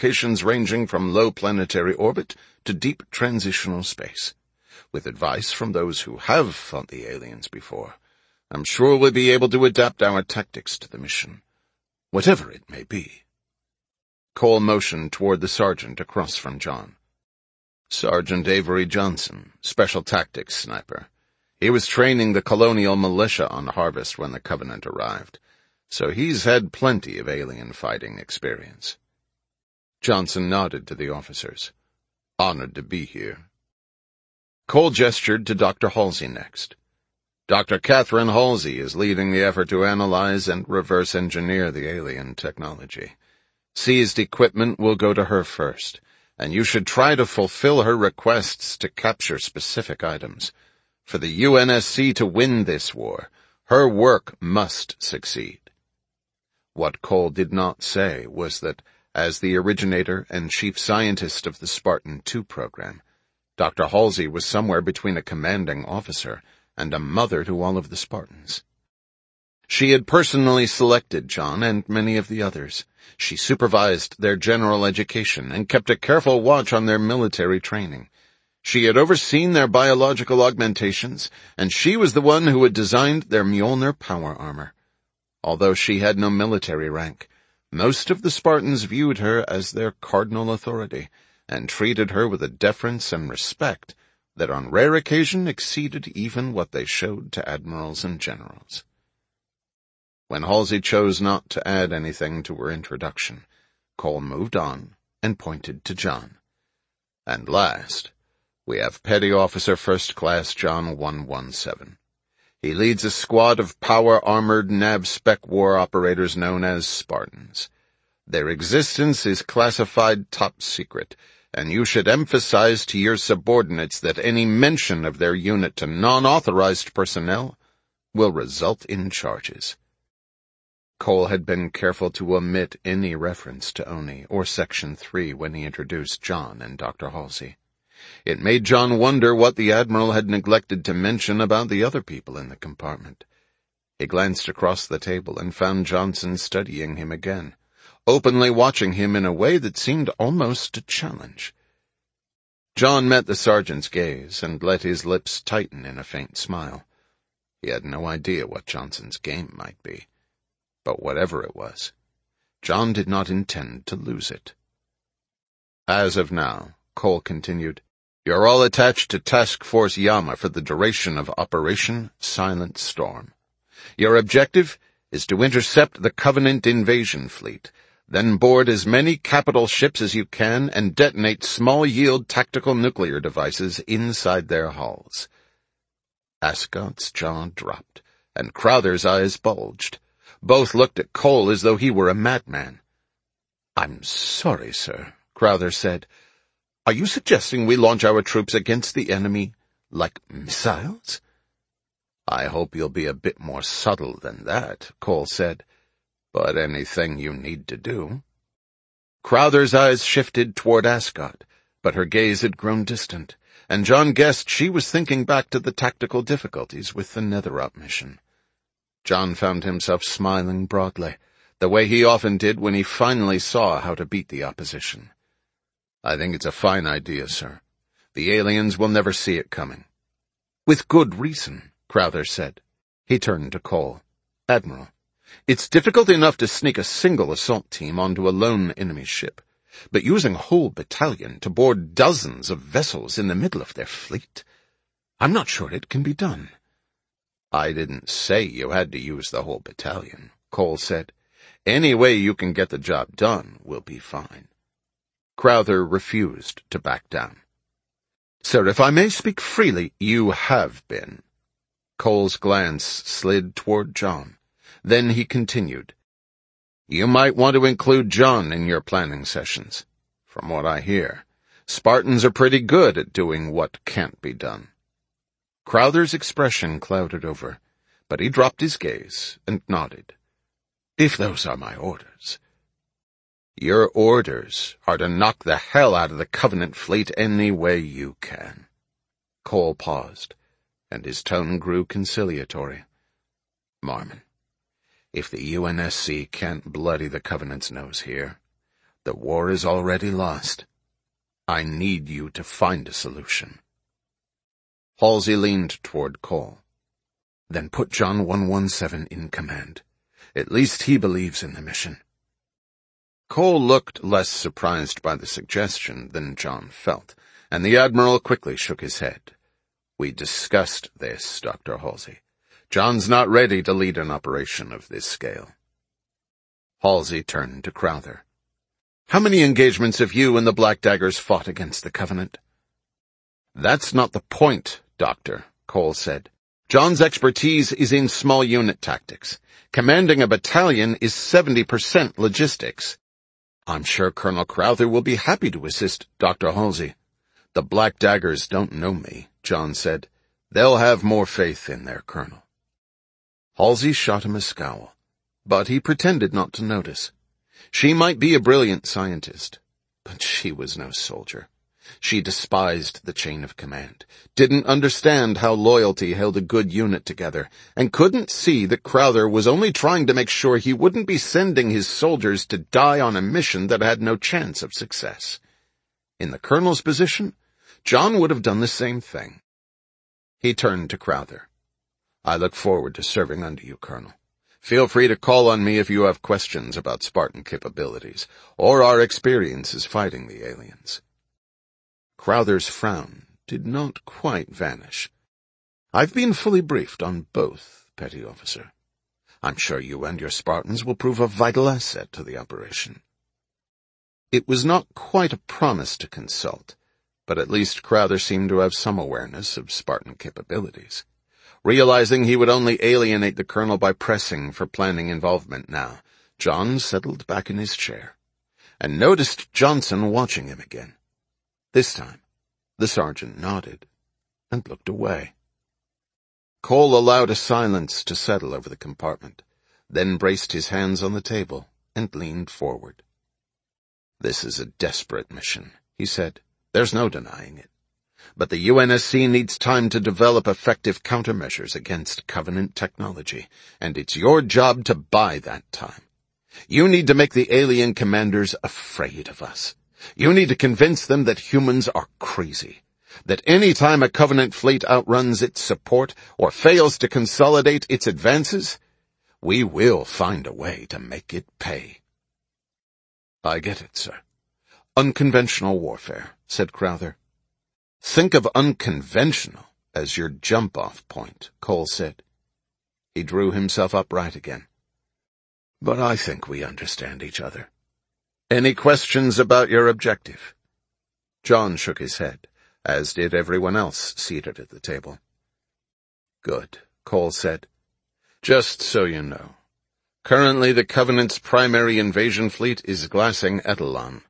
locations ranging from low planetary orbit to deep transitional space. With advice from those who have fought the aliens before, I'm sure we'll be able to adapt our tactics to the mission, whatever it may be." Cole motioned toward the sergeant across from John. "Sergeant Avery Johnson, Special Tactics Sniper. He was training the colonial militia on Harvest when the Covenant arrived, so he's had plenty of alien fighting experience." Johnson nodded to the officers. "Honored to be here." Cole gestured to Dr. Halsey next. "Dr. Catherine Halsey is leading the effort to analyze and reverse engineer the alien technology. Seized equipment will go to her first, and you should try to fulfill her requests to capture specific items. For the UNSC to win this war, her work must succeed." What Cole did not say was that, as the originator and chief scientist of the Spartan II program, Dr. Halsey was somewhere between a commanding officer and a mother to all of the Spartans. She had personally selected John and many of the others. She supervised their general education and kept a careful watch on their military training. She had overseen their biological augmentations, and she was the one who had designed their Mjolnir power armor. Although she had no military rank, most of the Spartans viewed her as their cardinal authority, and treated her with a deference and respect that on rare occasion exceeded even what they showed to admirals and generals. When Halsey chose not to add anything to her introduction, Cole moved on and pointed to John. "And last, we have Petty Officer First Class John 117. He leads a squad of power-armored nav-spec war operators known as Spartans. Their existence is classified top secret, and you should emphasize to your subordinates that any mention of their unit to non-authorized personnel will result in charges." Cole had been careful to omit any reference to ONI or Section 3 when he introduced John and Dr. Halsey. It made John wonder what the Admiral had neglected to mention about the other people in the compartment. He glanced across the table and found Johnson studying him again, openly watching him in a way that seemed almost a challenge. John met the sergeant's gaze and let his lips tighten in a faint smile. He had no idea what Johnson's game might be, but whatever it was, John did not intend to lose it. "As of now," Cole continued, "you're all attached to Task Force Yama for the duration of Operation Silent Storm. Your objective is to intercept the Covenant invasion fleet, then board as many capital ships as you can and detonate small-yield tactical nuclear devices inside their hulls." Ascot's jaw dropped, and Crowther's eyes bulged. Both looked at Cole as though he were a madman. "I'm sorry, sir," Crowther said. "Are you suggesting we launch our troops against the enemy like missiles?" "I hope you'll be a bit more subtle than that," Cole said. "But anything you need to do." Crowther's eyes shifted toward Ascot, but her gaze had grown distant, and John guessed she was thinking back to the tactical difficulties with the Netherop mission. John found himself smiling broadly, the way he often did when he finally saw how to beat the opposition. "I think it's a fine idea, sir. The aliens will never see it coming." "With good reason," Crowther said. He turned to Cole. "Admiral, it's difficult enough to sneak a single assault team onto a lone enemy ship, but using a whole battalion to board dozens of vessels in the middle of their fleet, I'm not sure it can be done." "I didn't say you had to use the whole battalion," Cole said. "Any way you can get the job done will be fine." Crowther refused to back down. "Sir, if I may speak freely, you have been." Cole's glance slid toward John. Then he continued, "You might want to include John in your planning sessions. From what I hear, Spartans are pretty good at doing what can't be done." Crowther's expression clouded over, but he dropped his gaze and nodded. "If those are my orders." "Your orders are to knock the hell out of the Covenant fleet any way you can." Cole paused, and his tone grew conciliatory. "Marmon, if the UNSC can't bloody the Covenant's nose here, The war is already lost. I need you to find a solution." Halsey leaned toward Cole. "Then put John 117 in command. At least he believes in the mission." Cole looked less surprised by the suggestion than John felt, and the Admiral quickly shook his head. "We discussed this, Dr. Halsey. John's not ready to lead an operation of this scale." Halsey turned to Crowther. "How many engagements have you and the Black Daggers fought against the Covenant?" "That's not the point, Doctor," Cole said. "John's expertise is in small unit tactics. Commanding a battalion is 70% logistics." "I'm sure Colonel Crowther will be happy to assist, Dr. Halsey." "The Black Daggers don't know me," John said. "They'll have more faith in their colonel." Halsey shot him a scowl, but he pretended not to notice. She might be a brilliant scientist, but she was no soldier. She despised the chain of command, didn't understand how loyalty held a good unit together, and couldn't see that Crowther was only trying to make sure he wouldn't be sending his soldiers to die on a mission that had no chance of success. In the colonel's position, John would have done the same thing. He turned to Crowther. "I look forward to serving under you, Colonel. Feel free to call on me if you have questions about Spartan capabilities, or our experiences fighting the aliens." Crowther's frown did not quite vanish. "I've been fully briefed on both, Petty Officer. I'm sure you and your Spartans will prove a vital asset to the operation." It was not quite a promise to consult, but at least Crowther seemed to have some awareness of Spartan capabilities. Realizing he would only alienate the colonel by pressing for planning involvement now, John settled back in his chair, and noticed Johnson watching him again. This time, the sergeant nodded and looked away. Cole allowed a silence to settle over the compartment, then braced his hands on the table and leaned forward. "This is a desperate mission," he said. "There's no denying it. But the UNSC needs time to develop effective countermeasures against Covenant technology, and it's your job to buy that time. You need to make the alien commanders afraid of us. You need to convince them that humans are crazy, that any time a Covenant fleet outruns its support or fails to consolidate its advances, we will find a way to make it pay." "I get it, sir. Unconventional warfare," said Crowther. "Think of unconventional as your jump-off point," Cole said. He drew himself upright again. "But I think we understand each other. Any questions about your objective?" John shook his head, as did everyone else seated at the table. "Good," Cole said. "Just so you know, currently the Covenant's primary invasion fleet is glassing Etalon."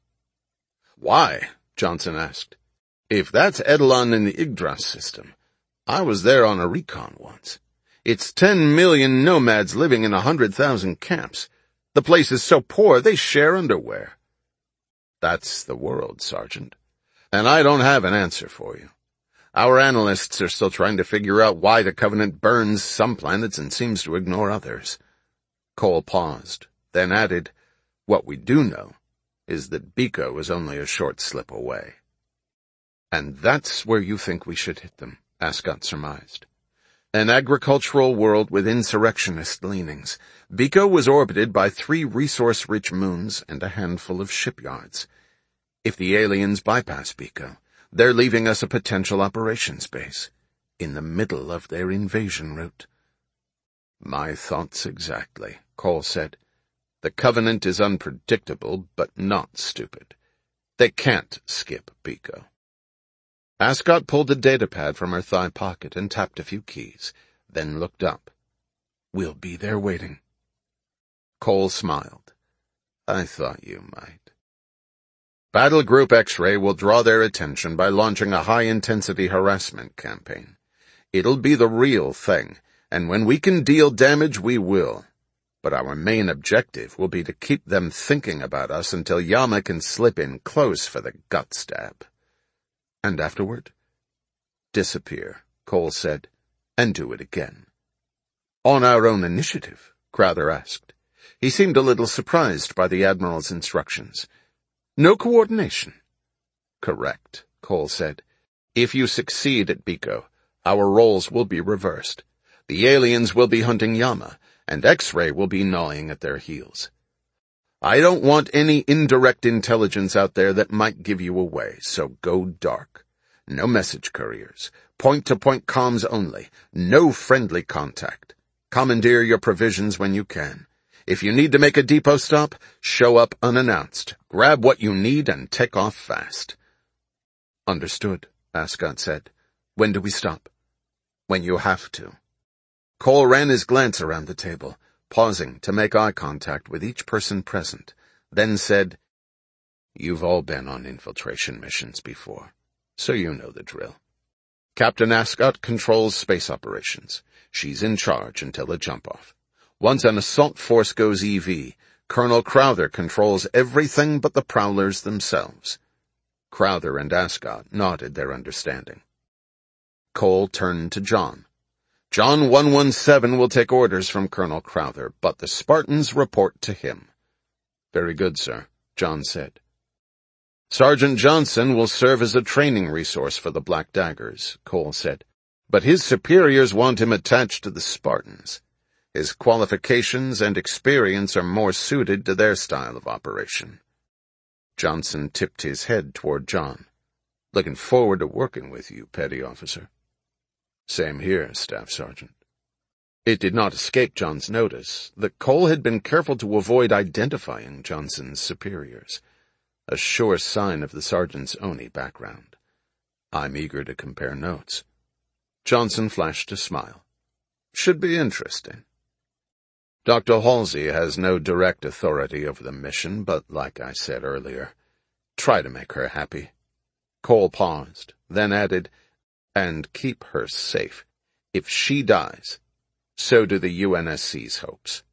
"Why?" Johnson asked. "If that's Etalon in the Yggdrasil system, I was there on a recon once. It's 10 million nomads living in 100,000 camps. The place is so poor they share underwear." "That's the world, Sergeant. And I don't have an answer for you. Our analysts are still trying to figure out why the Covenant burns some planets and seems to ignore others." Cole paused, then added, "What we do know is that Biko is only a short slip away." "And that's where you think we should hit them," Ascot surmised. An agricultural world with insurrectionist leanings, Biko was orbited by 3 resource-rich moons and a handful of shipyards. If the aliens bypass Biko, they're leaving us a potential operations base, in the middle of their invasion route. "My thoughts exactly," Cole said. "The Covenant is unpredictable, but not stupid. They can't skip Biko." Ascot pulled a datapad from her thigh pocket and tapped a few keys, then looked up. "We'll be there waiting." Cole smiled. "I thought you might." Battle Group X-Ray will draw their attention by launching a high-intensity harassment campaign. It'll be the real thing, and when we can deal damage, we will. But our main objective will be to keep them thinking about us until Yama can slip in close for the gut stab. "And afterward?" "Disappear," Cole said, "and do it again." "On our own initiative?" Crowther asked. He seemed a little surprised by the Admiral's instructions. No coordination. Correct, Cole said. If you succeed at Biko, our roles will be reversed. The aliens will be hunting Yama, and X-Ray will be gnawing at their heels. I don't want any indirect intelligence out there that might give you away, so go dark. No message couriers. Point-to-point comms only. No friendly contact. Commandeer your provisions when you can. If you need to make a depot stop, show up unannounced. Grab what you need and take off fast. Understood, Ascot said. When do we stop? When you have to. Cole ran his glance around the table, pausing to make eye contact with each person present, then said, You've all been on infiltration missions before, so you know the drill. Captain Ascot controls space operations. She's in charge until a jump-off. Once an assault force goes EV, Colonel Crowther controls everything but the Prowlers themselves. Crowther and Ascot nodded their understanding. Cole turned to John. John 117 will take orders from Colonel Crowther, but the Spartans report to him. Very good, sir, John said. Sergeant Johnson will serve as a training resource for the Black Daggers, Cole said, but his superiors want him attached to the Spartans. His qualifications and experience are more suited to their style of operation. Johnson tipped his head toward John. Looking forward to working with you, Petty Officer. Same here, Staff Sergeant. It did not escape John's notice that Cole had been careful to avoid identifying Johnson's superiors, a sure sign of the sergeant's Oni background. I'm eager to compare notes. Johnson flashed a smile. Should be interesting. Dr. Halsey has no direct authority over the mission, but like I said earlier, try to make her happy. Cole paused, then added, and keep her safe. If she dies, so do the UNSC's hopes.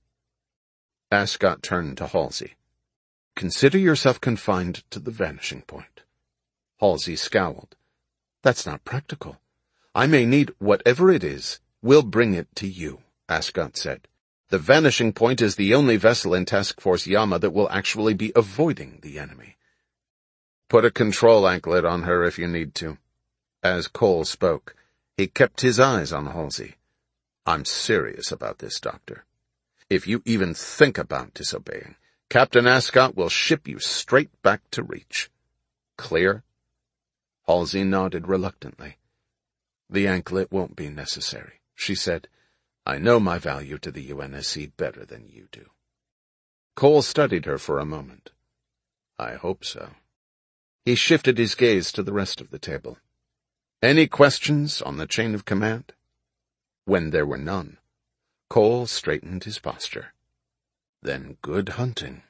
Ascot turned to Halsey. Consider yourself confined to the vanishing point. Halsey scowled. That's not practical. I may need whatever it is. We'll bring it to you, Ascot said. The vanishing point is the only vessel in Task Force Yama that will actually be avoiding the enemy. Put a control anklet on her if you need to. As Cole spoke, he kept his eyes on Halsey. I'm serious about this, Doctor. If you even think about disobeying, Captain Ascot will ship you straight back to Reach. Clear? Halsey nodded reluctantly. The anklet won't be necessary, she said. I know my value to the UNSC better than you do. Cole studied her for a moment. I hope so. He shifted his gaze to the rest of the table. Any questions on the chain of command? When there were none, Cole straightened his posture. Then good hunting.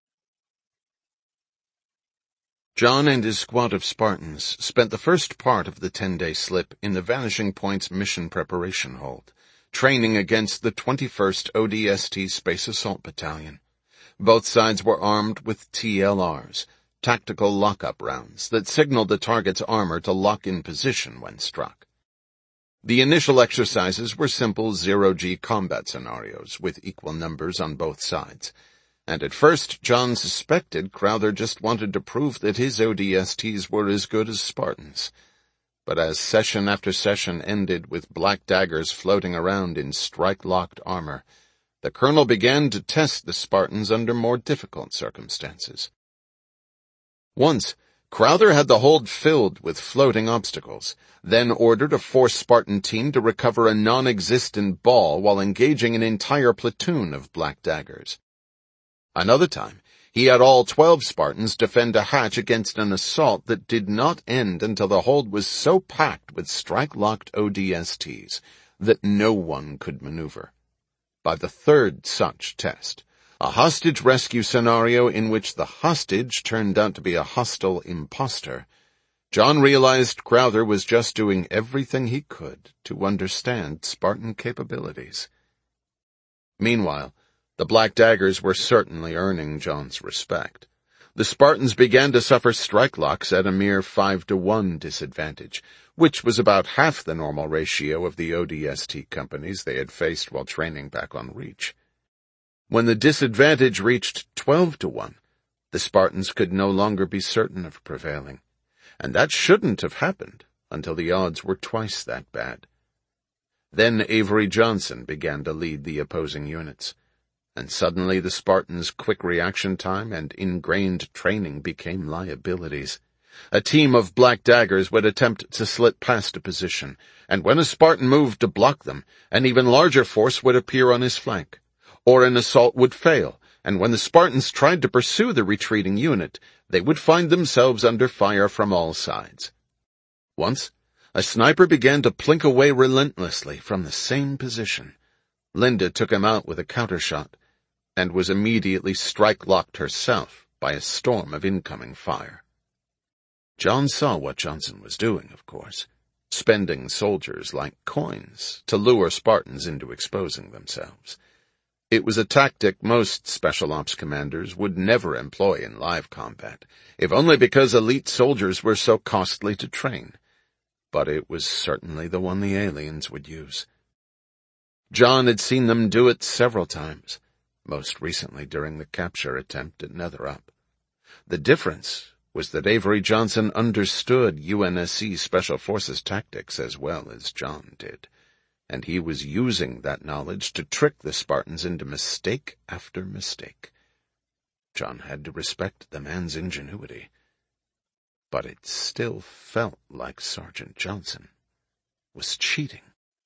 John and his squad of Spartans spent the first part of the 10-day slip in the Vanishing Point's mission preparation hold, training against the 21st ODST Space Assault Battalion. Both sides were armed with TLRs, tactical lock-up rounds that signaled the target's armor to lock in position when struck. The initial exercises were simple zero-G combat scenarios with equal numbers on both sides, and at first John suspected Crowther just wanted to prove that his ODSTs were as good as Spartans. But as session after session ended with Black Daggers floating around in strike-locked armor, the colonel began to test the Spartans under more difficult circumstances. Once, Crowther had the hold filled with floating obstacles, then ordered a 4-Spartan team to recover a non-existent ball while engaging an entire platoon of Black Daggers. Another time, he had all 12 Spartans defend a hatch against an assault that did not end until the hold was so packed with strike-locked ODSTs that no one could maneuver. By the third such test, a hostage rescue scenario in which the hostage turned out to be a hostile imposter, John realized Crowther was just doing everything he could to understand Spartan capabilities. Meanwhile, the Black Daggers were certainly earning John's respect. The Spartans began to suffer strike locks at a mere 5-to-1 disadvantage, which was about half the normal ratio of the ODST companies they had faced while training back on Reach. When the disadvantage reached 12-to-1, The Spartans could no longer be certain of prevailing, and that shouldn't have happened until the odds were twice that bad. Then Avery Johnson began to lead the opposing units, and suddenly the Spartans' quick reaction time and ingrained training became liabilities. A team of Black Daggers would attempt to slip past a position, and when a Spartan moved to block them, an even larger force would appear on his flank. Or an assault would fail, and when the Spartans tried to pursue the retreating unit, they would find themselves under fire from all sides. Once, a sniper began to plink away relentlessly from the same position. Linda took him out with a countershot, and was immediately strike-locked herself by a storm of incoming fire. John saw what Johnson was doing, of course, spending soldiers like coins to lure Spartans into exposing themselves. It was a tactic most special ops commanders would never employ in live combat, if only because elite soldiers were so costly to train. But it was certainly the one the aliens would use. John had seen them do it several times, most recently during the capture attempt at Netherup. The difference was that Avery Johnson understood UNSC Special Forces tactics as well as John did, and he was using that knowledge to trick the Spartans into mistake after mistake. John had to respect the man's ingenuity, but it still felt like Sergeant Johnson was cheating.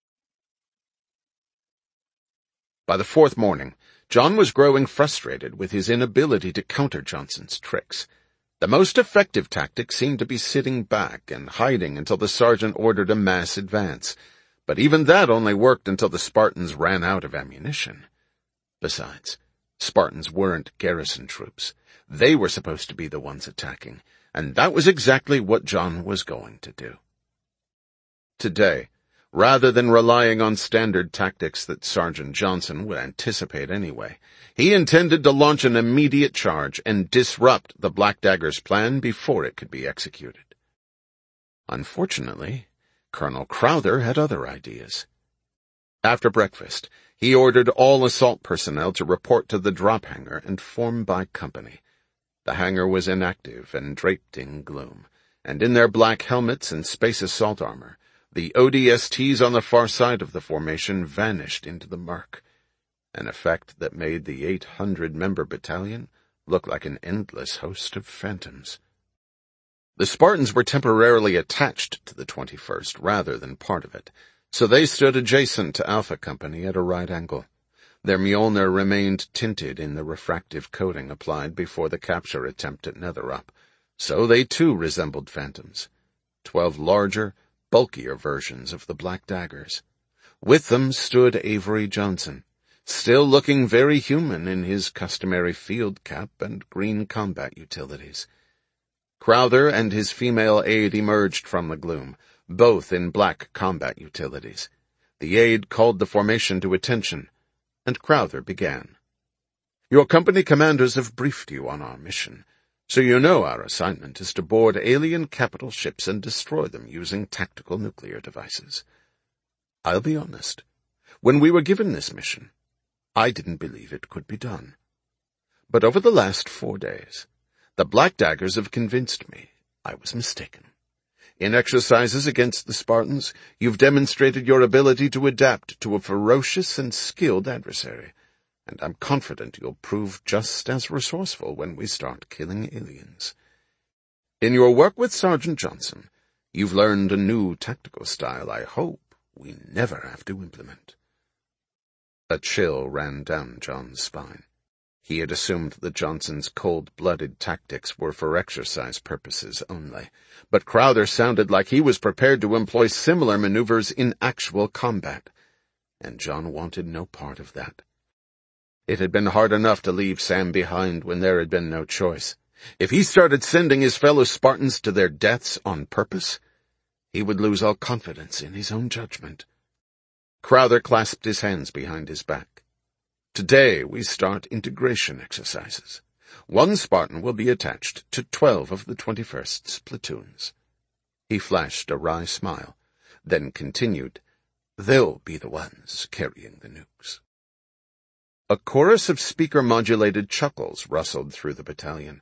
By the fourth morning, John was growing frustrated with his inability to counter Johnson's tricks. The most effective tactic seemed to be sitting back and hiding until the sergeant ordered a mass advance, but even that only worked until the Spartans ran out of ammunition. Besides, Spartans weren't garrison troops. They were supposed to be the ones attacking, and that was exactly what John was going to do. Today, rather than relying on standard tactics that Sergeant Johnson would anticipate anyway, he intended to launch an immediate charge and disrupt the Black Dagger's plan before it could be executed. Unfortunately, Colonel Crowther had other ideas. After breakfast, he ordered all assault personnel to report to the drop hangar and form by company. The hangar was inactive and draped in gloom, and in their black helmets and space assault armor, the ODSTs on the far side of the formation vanished into the murk, an effect that made the 800-member battalion look like an endless host of phantoms. The Spartans were temporarily attached to the 21st rather than part of it, so they stood adjacent to Alpha Company at a right angle. Their Mjolnir remained tinted in the refractive coating applied before the capture attempt at Netherup, so they too resembled phantoms, 12 larger, bulkier versions of the Black Daggers. With them stood Avery Johnson, still looking very human in his customary field cap and green combat utilities. Crowther and his female aide emerged from the gloom, both in black combat utilities. The aide called the formation to attention, and Crowther began. "Your company commanders have briefed you on our mission, so you know our assignment is to board alien capital ships and destroy them using tactical nuclear devices. I'll be honest. When we were given this mission, I didn't believe it could be done. But over the last 4 days, the Black Daggers have convinced me I was mistaken. In exercises against the Spartans, you've demonstrated your ability to adapt to a ferocious and skilled adversary, and I'm confident you'll prove just as resourceful when we start killing aliens. In your work with Sergeant Johnson, you've learned a new tactical style I hope we never have to implement." A chill ran down John's spine. He had assumed that Johnson's cold-blooded tactics were for exercise purposes only, but Crowther sounded like he was prepared to employ similar maneuvers in actual combat, and John wanted no part of that. It had been hard enough to leave Sam behind when there had been no choice. If he started sending his fellow Spartans to their deaths on purpose, he would lose all confidence in his own judgment. Crowther clasped his hands behind his back. "Today we start integration exercises. 1 Spartan will be attached to 12 of the 21st's platoons." He flashed a wry smile, then continued, "They'll be the ones carrying the nukes." A chorus of speaker-modulated chuckles rustled through the battalion.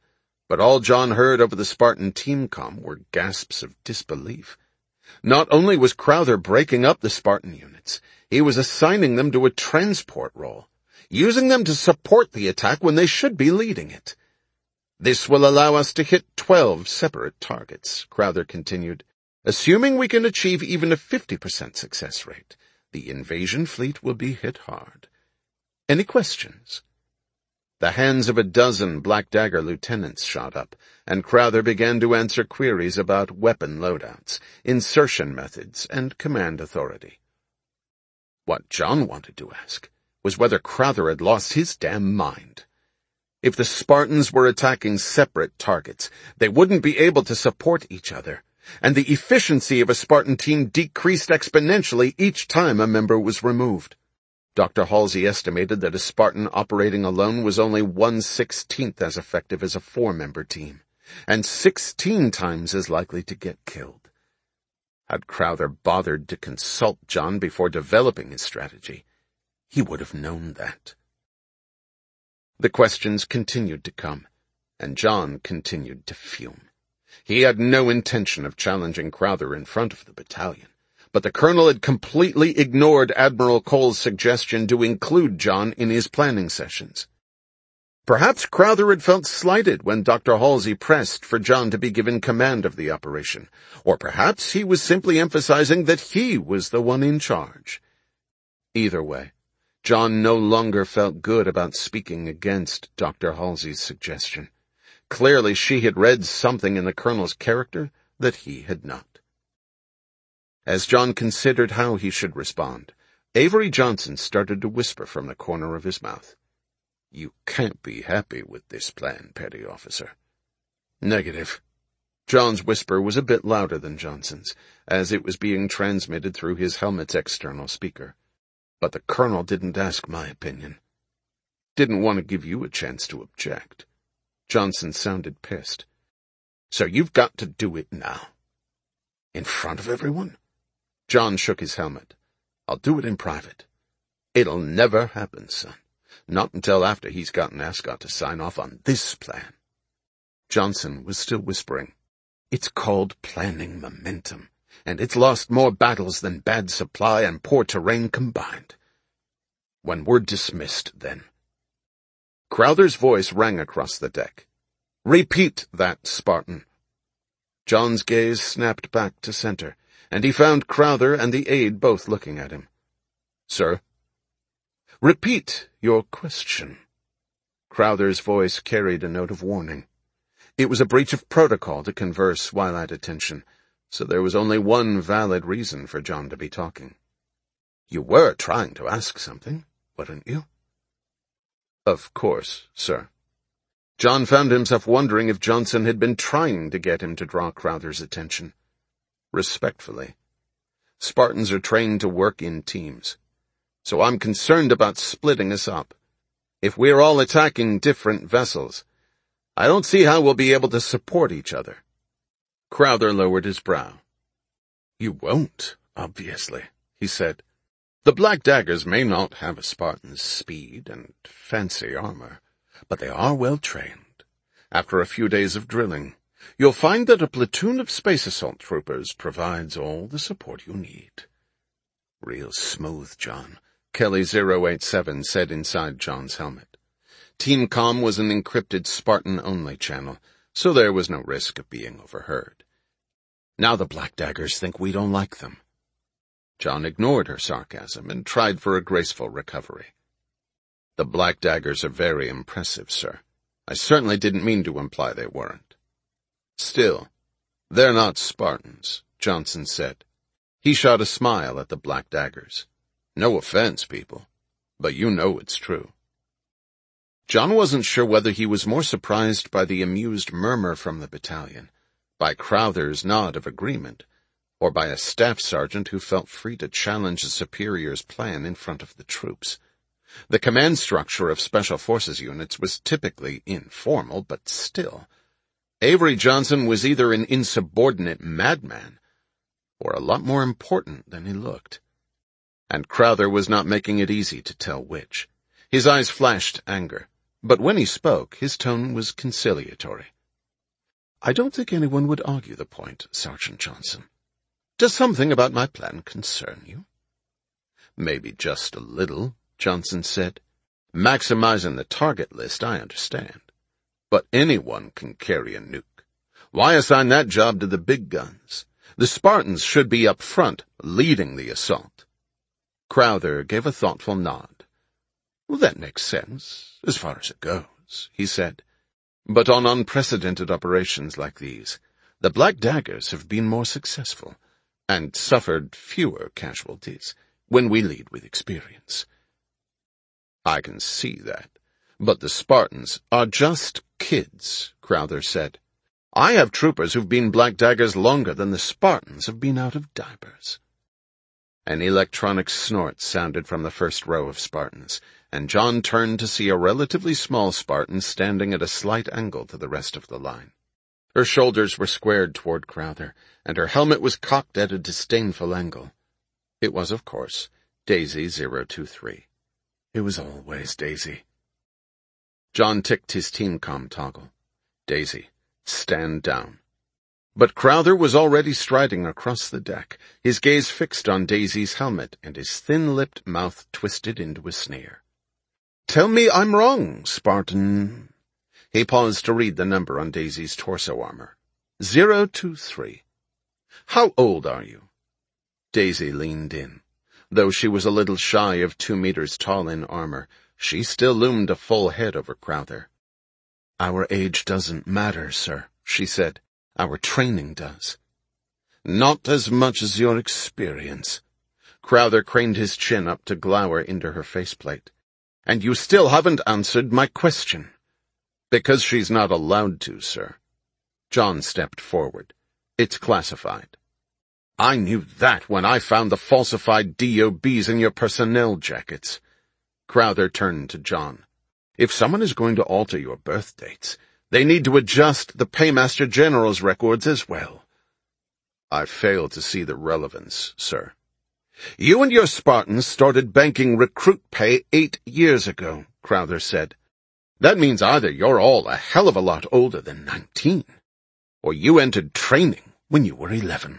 But all John heard over the Spartan team comm were gasps of disbelief. Not only was Crowther breaking up the Spartan units, he was assigning them to a transport role, using them to support the attack when they should be leading it. "This will allow us to hit 12 separate targets," Crowther continued. "Assuming we can achieve even a 50% success rate, the invasion fleet will be hit hard. Any questions?" The hands of a dozen Black Dagger lieutenants shot up, and Crowther began to answer queries about weapon loadouts, insertion methods, and command authority. What John wanted to ask was whether Crowther had lost his damn mind. If the Spartans were attacking separate targets, they wouldn't be able to support each other, and the efficiency of a Spartan team decreased exponentially each time a member was removed. Dr. Halsey estimated that a Spartan operating alone was only 1/16th as effective as a 4-member team, and 16 times as likely to get killed. Had Crowther bothered to consult John before developing his strategy, he would have known that. The questions continued to come, and John continued to fume. He had no intention of challenging Crowther in front of the battalion, but the colonel had completely ignored Admiral Cole's suggestion to include John in his planning sessions. Perhaps Crowther had felt slighted when Dr. Halsey pressed for John to be given command of the operation, or perhaps he was simply emphasizing that he was the one in charge. Either way, John no longer felt good about speaking against Dr. Halsey's suggestion. Clearly she had read something in the colonel's character that he had not. As John considered how he should respond, Avery Johnson started to whisper from the corner of his mouth. "You can't be happy with this plan, petty officer." "Negative." John's whisper was a bit louder than Johnson's, as it was being transmitted through his helmet's external speaker. "But the colonel didn't ask my opinion. Didn't want to give you a chance to object." Johnson sounded pissed. "So you've got to do it now." "In front of everyone?" John shook his helmet. "I'll do it in private." "It'll never happen, son. Not until after he's gotten Ascot to sign off on this plan." Johnson was still whispering. "It's called planning momentum, and it's lost more battles than bad supply and poor terrain combined." "When we're dismissed, then." Crowther's voice rang across the deck. "Repeat that, Spartan." John's gaze snapped back to center, and he found Crowther and the aide both looking at him. "Sir?" "Repeat your question." Crowther's voice carried a note of warning. It was a breach of protocol to converse while at attention, so there was only one valid reason for John to be talking. "You were trying to ask something, weren't you?" "Of course, sir." John found himself wondering if Johnson had been trying to get him to draw Crowther's attention. "Respectfully, Spartans are trained to work in teams, so I'm concerned about splitting us up. If we're all attacking different vessels, I don't see how we'll be able to support each other." Crowther lowered his brow. "You won't, obviously," he said. "The Black Daggers may not have a Spartan's speed and fancy armor, but they are well trained. After a few days of drilling, you'll find that a platoon of Space Assault troopers provides all the support you need." "Real smooth, John," Kelly 087 said inside John's helmet. Team comm was an encrypted Spartan-only channel, so there was no risk of being overheard. "Now the Black Daggers think we don't like them." John ignored her sarcasm and tried for a graceful recovery. "The Black Daggers are very impressive, sir. I certainly didn't mean to imply they weren't." "Still, they're not Spartans," Johnson said. He shot a smile at the Black Daggers. "No offense, people, but you know it's true." John wasn't sure whether he was more surprised by the amused murmur from the battalion, by Crowther's nod of agreement, or by a staff sergeant who felt free to challenge a superior's plan in front of the troops. The command structure of Special Forces units was typically informal, but still, Avery Johnson was either an insubordinate madman or a lot more important than he looked. And Crowther was not making it easy to tell which. His eyes flashed anger, but when he spoke, his tone was conciliatory. I don't think anyone would argue the point, Sergeant Johnson. Does something about my plan concern you? Maybe just a little, Johnson said. Maximizing the target list, I understand. But anyone can carry a nuke. Why assign that job to the big guns? The Spartans should be up front, leading the assault. Crowther gave a thoughtful nod. Well, that makes sense, as far as it goes, he said. But on unprecedented operations like these, the Black Daggers have been more successful, and suffered fewer casualties, when we lead with experience. I can see that, but the Spartans are just kids, Crowther said. I have troopers who've been Black Daggers longer than the Spartans have been out of diapers. An electronic snort sounded from the first row of Spartans, and John turned to see a relatively small Spartan standing at a slight angle to the rest of the line. Her shoulders were squared toward Crowther, and her helmet was cocked at a disdainful angle. It was, of course, Daisy 023. It was always Daisy. John ticked his team comm toggle. Daisy, stand down. But Crowther was already striding across the deck, his gaze fixed on Daisy's helmet and his thin-lipped mouth twisted into a sneer. Tell me I'm wrong, Spartan. He paused to read the number on Daisy's torso armor. 023. How old are you? Daisy leaned in. Though she was a little shy of 2 meters tall in armor, she still loomed a full head over Crowther. Our age doesn't matter, sir, she said. Our training does. Not as much as your experience. Crowther craned his chin up to glower into her faceplate. And you still haven't answered my question. Because she's not allowed to, sir. John stepped forward. It's classified. I knew that when I found the falsified DOBs in your personnel jackets. Crowther turned to John. If someone is going to alter your birth dates, they need to adjust the Paymaster General's records as well. I fail to see the relevance, sir. You and your Spartans started banking recruit pay 8 years ago, Crowther said. That means either you're all a hell of a lot older than 19, or you entered training when you were 11.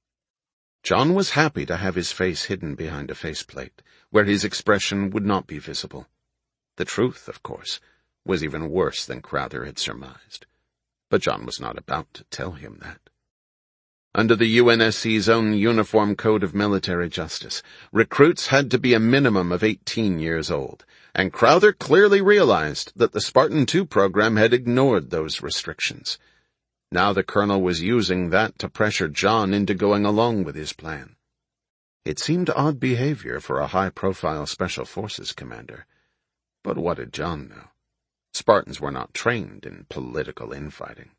John was happy to have his face hidden behind a faceplate, where his expression would not be visible. The truth, of course, was even worse than Crowther had surmised. But John was not about to tell him that. Under the UNSC's own Uniform Code of Military Justice, recruits had to be a minimum of 18 years old, and Crowther clearly realized that the Spartan II program had ignored those restrictions. Now the colonel was using that to pressure John into going along with his plan. It seemed odd behavior for a high-profile Special Forces commander. But what did John know? Spartans were not trained in political infighting.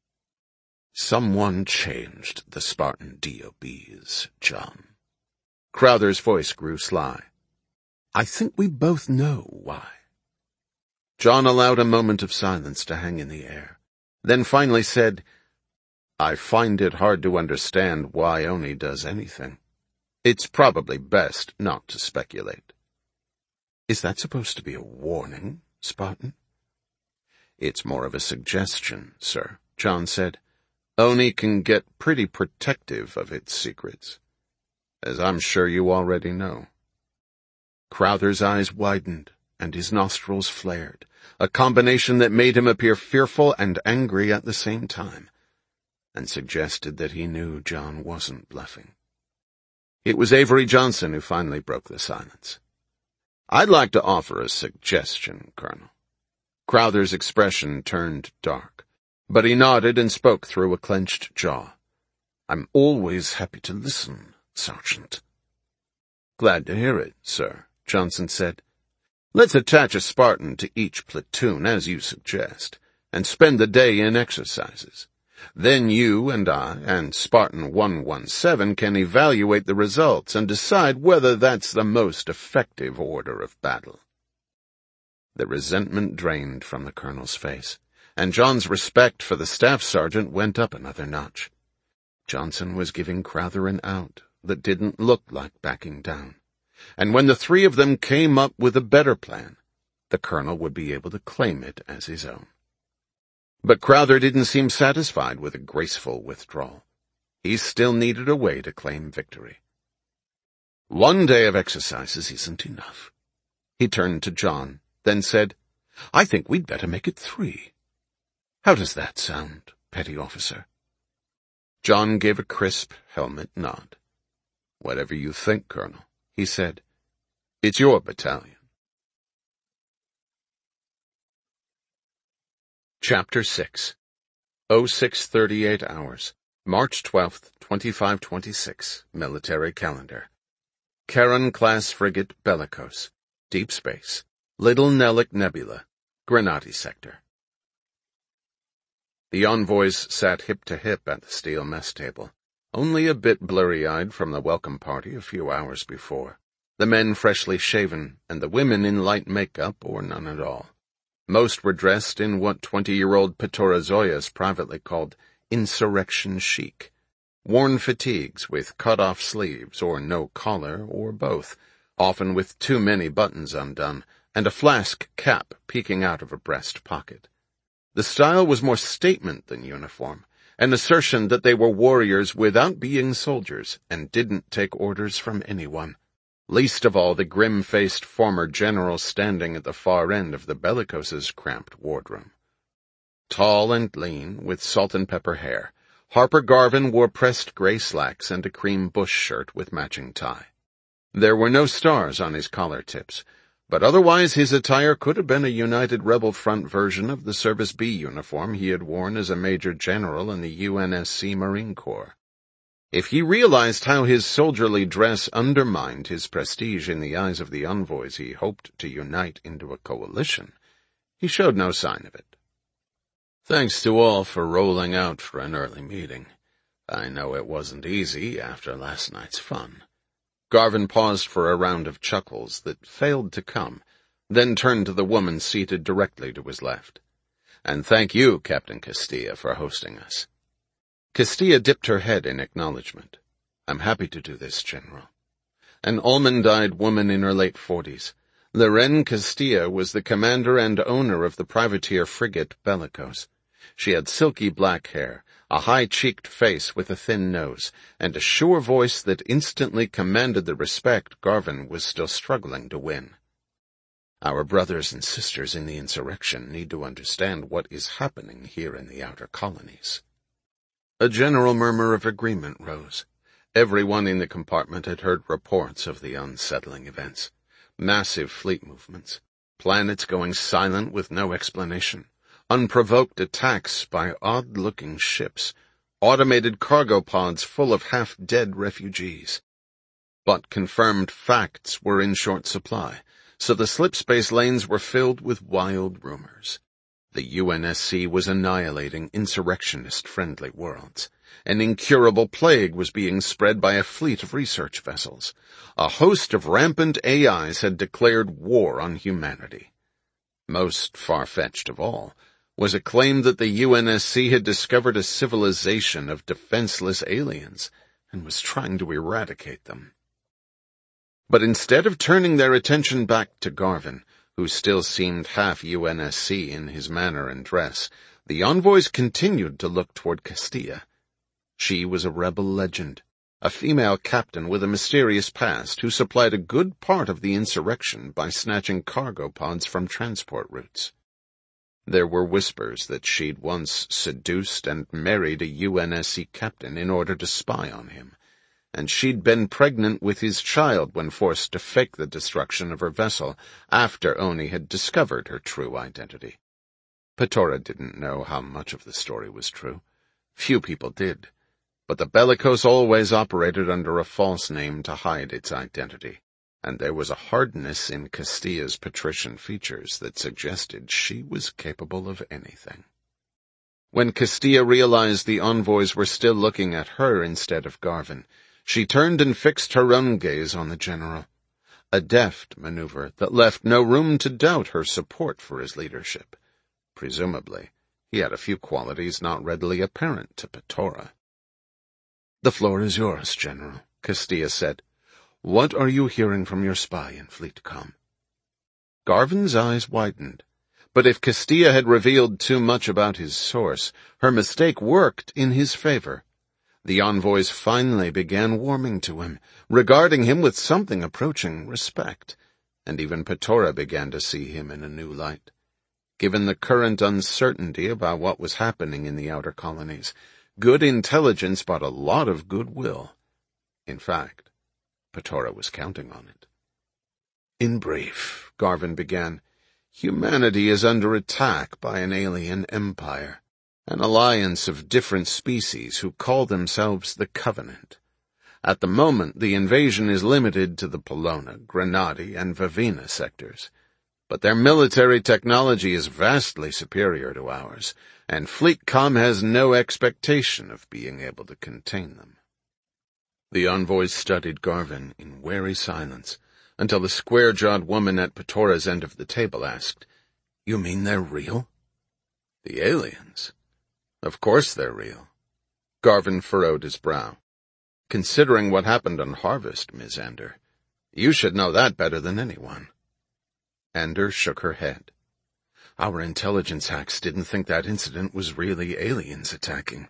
Someone changed the Spartan DOBs, John. Crowther's voice grew sly. I think we both know why. John allowed a moment of silence to hang in the air, then finally said, I find it hard to understand why Oni does anything. It's probably best not to speculate. Is that supposed to be a warning, Spartan? It's more of a suggestion, sir, John said. Oni can get pretty protective of its secrets, as I'm sure you already know. Crowther's eyes widened, and his nostrils flared, a combination that made him appear fearful and angry at the same time, and suggested that he knew John wasn't bluffing. It was Avery Johnson who finally broke the silence. I'd like to offer a suggestion, Colonel. Crowther's expression turned dark, but he nodded and spoke through a clenched jaw. I'm always happy to listen, Sergeant. Glad to hear it, sir, Johnson said. Let's attach a Spartan to each platoon, as you suggest, and spend the day in exercises. Then you and I and Spartan 117 can evaluate the results and decide whether that's the most effective order of battle. The resentment drained from the colonel's face, and John's respect for the staff sergeant went up another notch. Johnson was giving Crowther an out that didn't look like backing down, and when the three of them came up with a better plan, the colonel would be able to claim it as his own. But Crowther didn't seem satisfied with a graceful withdrawal. He still needed a way to claim victory. "One day of exercises isn't enough." He turned to John, then said, "I think we'd better make it 3. How does that sound, Petty Officer?" John gave a crisp helmet nod. "Whatever you think, Colonel," he said. "It's your battalion." Chapter 6. 0638 hours, March 12th, 2526, Military Calendar. Charon-class frigate Bellicose, Deep Space, Little Nellick Nebula, Grenati Sector. The envoys sat hip to hip at the steel mess table, only a bit blurry-eyed from the welcome party a few hours before, the men freshly shaven and the women in light makeup or none at all. Most were dressed in what 20-year-old Petora Zoyas privately called insurrection chic, worn fatigues with cut-off sleeves or no collar or both, often with too many buttons undone, and a flask cap peeking out of a breast pocket. The style was more statement than uniform, an assertion that they were warriors without being soldiers and didn't take orders from anyone. Least of all the grim-faced former general standing at the far end of the Bellicose's cramped wardroom. Tall and lean, with salt-and-pepper hair, Harper Garvin wore pressed gray slacks and a cream bush shirt with matching tie. There were no stars on his collar tips, but otherwise his attire could have been a United Rebel Front version of the Service B uniform he had worn as a Major General in the UNSC Marine Corps. If he realized how his soldierly dress undermined his prestige in the eyes of the envoys he hoped to unite into a coalition, he showed no sign of it. "Thanks to all for rolling out for an early meeting. I know it wasn't easy after last night's fun." Garvin paused for a round of chuckles that failed to come, then turned to the woman seated directly to his left. "And thank you, Captain Castilla, for hosting us." Castilla dipped her head in acknowledgement. "I'm happy to do this, General." An almond-eyed woman in her late 40s, Lorraine Castilla was the commander and owner of the privateer frigate Bellicose. She had silky black hair, a high-cheeked face with a thin nose, and a sure voice that instantly commanded the respect Garvin was still struggling to win. "Our brothers and sisters in the insurrection need to understand what is happening here in the outer colonies." A general murmur of agreement rose. Everyone in the compartment had heard reports of the unsettling events. Massive fleet movements, planets going silent with no explanation, unprovoked attacks by odd-looking ships, automated cargo pods full of half-dead refugees. But confirmed facts were in short supply, so the slipspace lanes were filled with wild rumors. The UNSC was annihilating insurrectionist-friendly worlds. An incurable plague was being spread by a fleet of research vessels. A host of rampant AIs had declared war on humanity. Most far-fetched of all was a claim that the UNSC had discovered a civilization of defenseless aliens and was trying to eradicate them. But instead of turning their attention back to Garvin, who still seemed half UNSC in his manner and dress, the envoys continued to look toward Castilla. She was a rebel legend, a female captain with a mysterious past who supplied a good part of the insurrection by snatching cargo pods from transport routes. There were whispers that she'd once seduced and married a UNSC captain in order to spy on him, and she'd been pregnant with his child when forced to fake the destruction of her vessel after Oni had discovered her true identity. Petora didn't know how much of the story was true. Few people did, but the Bellicose always operated under a false name to hide its identity, and there was a hardness in Castilla's patrician features that suggested she was capable of anything. When Castilla realized the envoys were still looking at her instead of Garvin, she turned and fixed her own gaze on the general, a deft maneuver that left no room to doubt her support for his leadership. Presumably, he had a few qualities not readily apparent to Petora. "The floor is yours, General," Castilla said. "What are you hearing from your spy in FleetCom?" Garvin's eyes widened, But if Castilla had revealed too much about his source, her mistake worked in his favor. The envoys finally began warming to him, regarding him with something approaching respect, and even Patora began to see him in a new light. Given the current uncertainty about what was happening in the outer colonies, good intelligence brought a lot of goodwill. In fact, Patora was counting on it. In brief, Garvin began, humanity is under attack by an alien empire, an alliance of different species who call themselves the Covenant. At the moment, the invasion is limited to the Pelona, Grenadi, and Vivina sectors. But their military technology is vastly superior to ours, and FleetCom has no expectation of being able to contain them. The envoys studied Garvin in wary silence, until the square-jawed woman at Patora's end of the table asked, "You mean they're real?" "The aliens? Of course they're real." Garvin furrowed his brow. "Considering what happened on Harvest, Ms. Ander, you should know that better than anyone." Ander shook her head. "Our intelligence hacks didn't think that incident was really aliens attacking."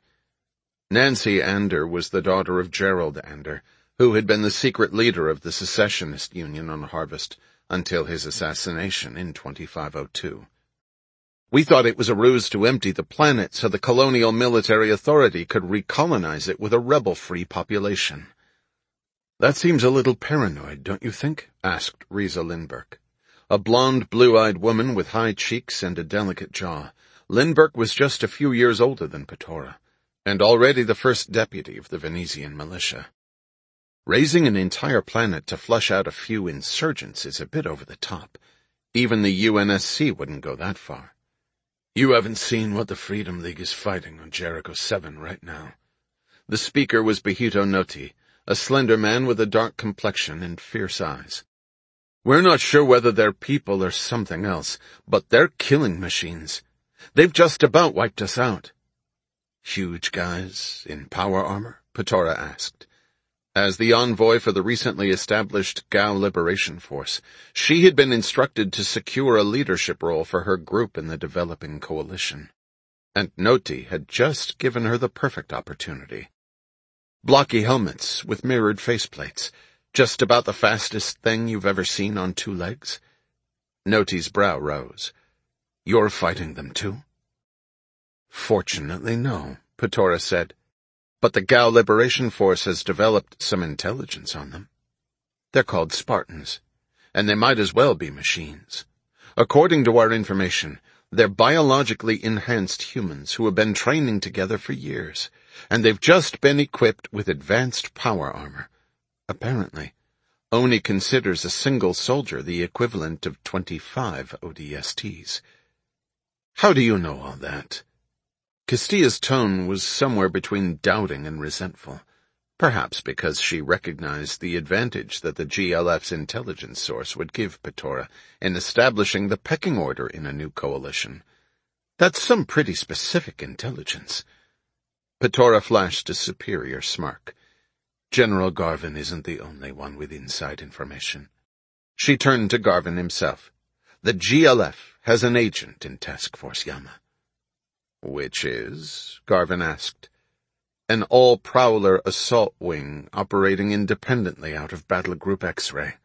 Nancy Ander was the daughter of Gerald Ander, who had been the secret leader of the Secessionist Union on Harvest until his assassination in 2502. "We thought it was a ruse to empty the planet so the colonial military authority could recolonize it with a rebel-free population." "That seems a little paranoid, don't you think?" asked Riza Lindbergh. A blonde, blue-eyed woman with high cheeks and a delicate jaw. Lindbergh was just a few years older than Patora, and already the first deputy of the Venetian militia. "Raising an entire planet to flush out a few insurgents is a bit over the top. Even the UNSC wouldn't go that far." "You haven't seen what the Freedom League is fighting on Jericho 7 right now." The speaker was Behito Noti, a slender man with a dark complexion and fierce eyes. "We're not sure whether they're people or something else, but they're killing machines. They've just about wiped us out." "Huge guys in power armor?" Patora asked. As the envoy for the recently established Gao Liberation Force, she had been instructed to secure a leadership role for her group in the developing coalition. And Noti had just given her the perfect opportunity. "Blocky helmets with mirrored faceplates. Just about the fastest thing you've ever seen on two legs." Noti's brow rose. "You're fighting them too?" "Fortunately, no," Patora said. "But the Gao Liberation Force has developed some intelligence on them. They're called Spartans, and they might as well be machines. According to our information, they're biologically enhanced humans who have been training together for years, and they've just been equipped with advanced power armor. Apparently, Oni considers a single soldier the equivalent of 25 ODSTs. "How do you know all that?" Castilla's tone was somewhere between doubting and resentful, perhaps because she recognized the advantage that the GLF's intelligence source would give Patora in establishing the pecking order in a new coalition. "That's some pretty specific intelligence." Patora flashed a superior smirk. "General Garvin isn't the only one with inside information." She turned to Garvin himself. "The GLF has an agent in Task Force Yama." "Which is?" Garvin asked. "An all-Prowler assault wing operating independently out of Battle Group X-Ray."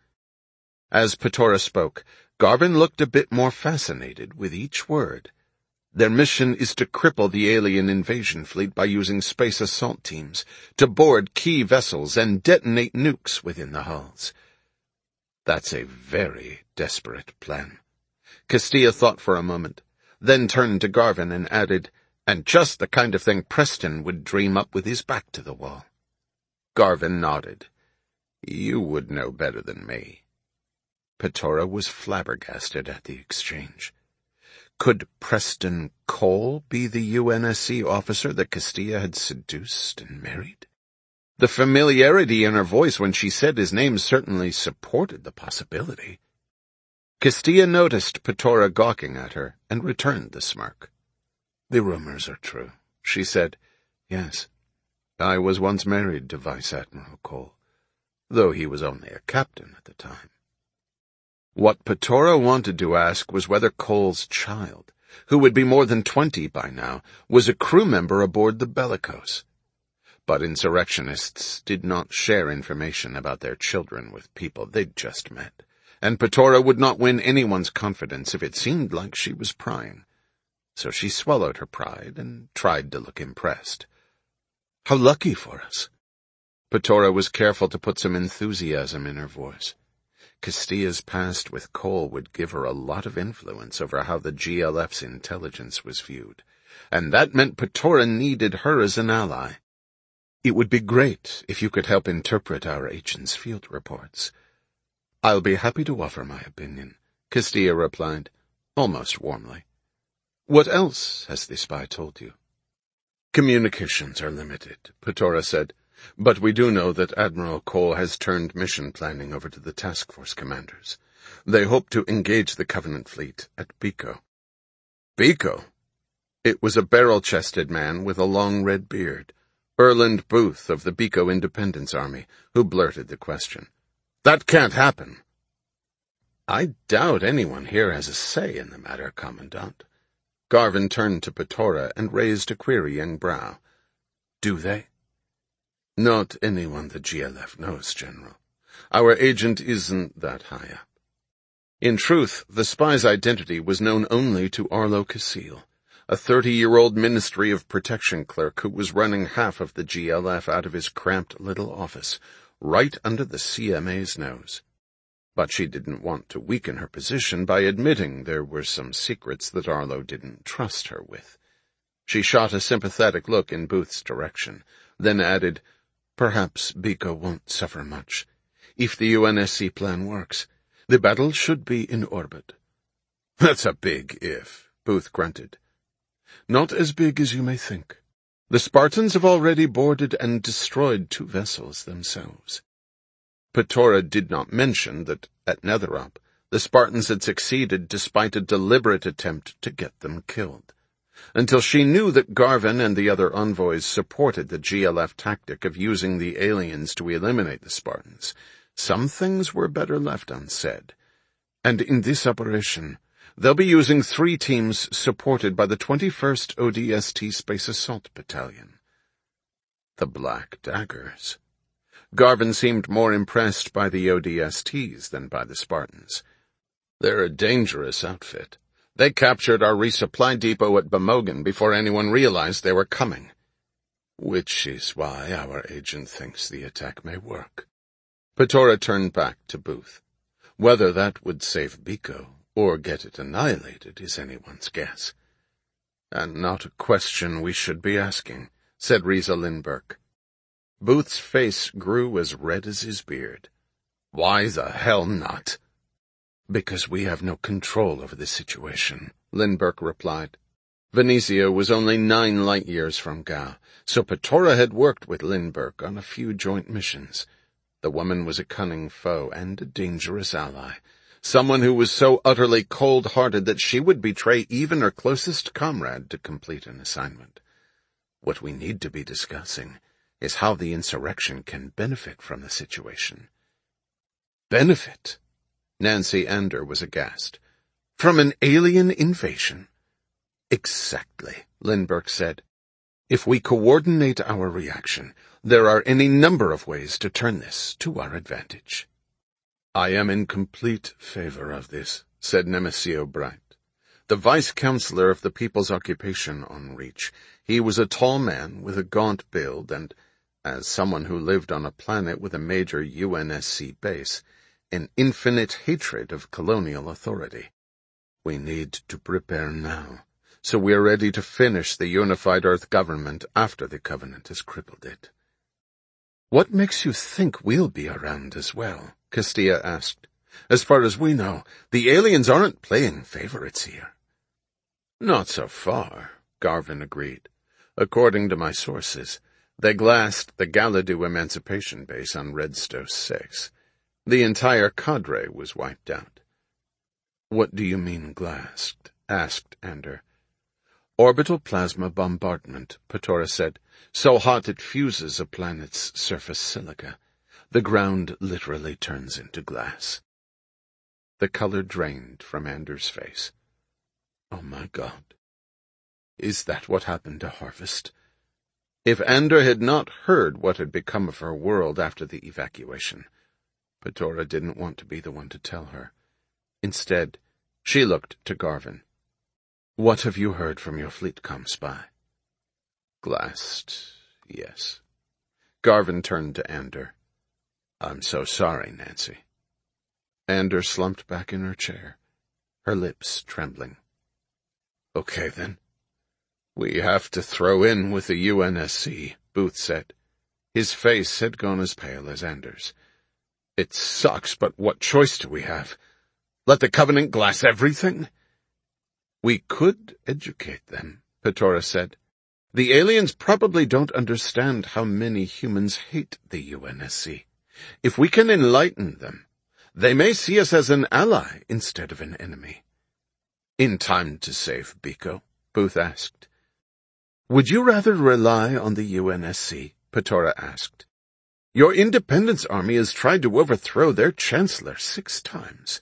As Patora spoke, Garvin looked a bit more fascinated with each word. "Their mission is to cripple the alien invasion fleet by using space assault teams to board key vessels and detonate nukes within the hulls." "That's a very desperate plan." Castilla thought for a moment, then turned to Garvin and added, "And just the kind of thing Preston would dream up with his back to the wall." Garvin nodded. "You would know better than me." Patora was flabbergasted at the exchange. Could Preston Cole be the UNSC officer that Castilla had seduced and married? The familiarity in her voice when she said his name certainly supported the possibility. Castilla noticed Patora gawking at her and returned the smirk. "The rumors are true," she said. "Yes, I was once married to Vice Admiral Cole, though he was only a captain at the time." What Patora wanted to ask was whether Cole's child, who would be more than 20 by now, was a crew member aboard the Bellicose. But insurrectionists did not share information about their children with people they'd just met, and Patora would not win anyone's confidence if it seemed like she was prying. So she swallowed her pride and tried to look impressed. "How lucky for us." Patora was careful to put some enthusiasm in her voice. Castilla's past with Cole would give her a lot of influence over how the GLF's intelligence was viewed, and that meant Patora needed her as an ally. "It would be great if you could help interpret our agent's field reports." "I'll be happy to offer my opinion," Castilla replied, almost warmly. "What else has the spy told you?" "Communications are limited," Patora said, "but we do know that Admiral Cole has turned mission planning over to the task force commanders. They hope to engage the Covenant fleet at Biko." "Biko?" It was a barrel-chested man with a long red beard, Erland Booth of the Biko Independence Army, who blurted the question. "That can't happen." "I doubt anyone here has a say in the matter, Commandant." Garvin turned to Patora and raised a querying brow. "Do they?" "Not anyone the GLF knows, General. Our agent isn't that high up." In truth, the spy's identity was known only to Arlo Casil, a 30-year-old Ministry of Protection clerk who was running half of the GLF out of his cramped little office, right under the CMA's nose. But she didn't want to weaken her position by admitting there were some secrets that Arlo didn't trust her with. She shot a sympathetic look in Booth's direction, then added, "Perhaps Biko won't suffer much. If the UNSC plan works, the battle should be in orbit." "That's a big if," Booth grunted. "Not as big as you may think. The Spartans have already boarded and destroyed 2 vessels themselves." Patora did not mention that, at Netherop, the Spartans had succeeded despite a deliberate attempt to get them killed, until she knew that Garvin and the other envoys supported the GLF tactic of using the aliens to eliminate the Spartans. Some things were better left unsaid. And in this operation, they'll be using 3 teams supported by the 21st ODST Space Assault Battalion. The Black Daggers. Garvin seemed more impressed by the ODSTs than by the Spartans. "They're a dangerous outfit. They captured our resupply depot at Bemogan before anyone realized they were coming." "Which is why our agent thinks the attack may work." Patora turned back to Booth. "Whether that would save Biko or get it annihilated is anyone's guess." "And not a question we should be asking," said Riza Lindbergh. Booth's face grew as red as his beard. "Why the hell not?" "Because we have no control over the situation," Lindbergh replied. Venezia was only 9 light-years from Gao, so Patora had worked with Lindbergh on a few joint missions. The woman was a cunning foe and a dangerous ally, someone who was so utterly cold-hearted that she would betray even her closest comrade to complete an assignment. What we need to be discussing is how the insurrection can benefit from the situation. "Benefit?" Nancy Ander was aghast. "From an alien invasion?" "Exactly," Lindbergh said. "If we coordinate our reaction, there are any number of ways to turn this to our advantage." "I am in complete favor of this," said Nemesio Bright, the vice-chancellor of the People's Occupation on Reach. He was a tall man with a gaunt build and, as someone who lived on a planet with a major UNSC base, an infinite hatred of colonial authority. "We need to prepare now, so we are ready to finish the unified Earth government after the Covenant has crippled it." "What makes you think we'll be around as well?" Castilla asked. "As far as we know, the aliens aren't playing favorites here." "Not so far," Garvin agreed. "According to my sources, they glassed the Galadu Emancipation Base on Redstow 6. The entire cadre was wiped out." "What do you mean glassed?" asked Ander. "Orbital plasma bombardment," Patora said, "so hot it fuses a planet's surface silica. The ground literally turns into glass." The color drained from Anders' face. Oh my God. Is that what happened to Harvest? If Ander had not heard what had become of her world after the evacuation, Petora didn't want to be the one to tell her. Instead, she looked to Garvin. What have you heard from your Fleetcom spy? Glassed, yes. Garvin turned to Ander. I'm so sorry, Nancy. Ander slumped back in her chair, her lips trembling. Okay, then. We have to throw in with the UNSC, Booth said. His face had gone as pale as Anders. It sucks, but what choice do we have? Let the Covenant glass everything? We could educate them, Petora said. The aliens probably don't understand how many humans hate the UNSC. If we can enlighten them, they may see us as an ally instead of an enemy. In time to save Biko, Booth asked. Would you rather rely on the UNSC? Petora asked. Your Independence Army has tried to overthrow their Chancellor 6 times.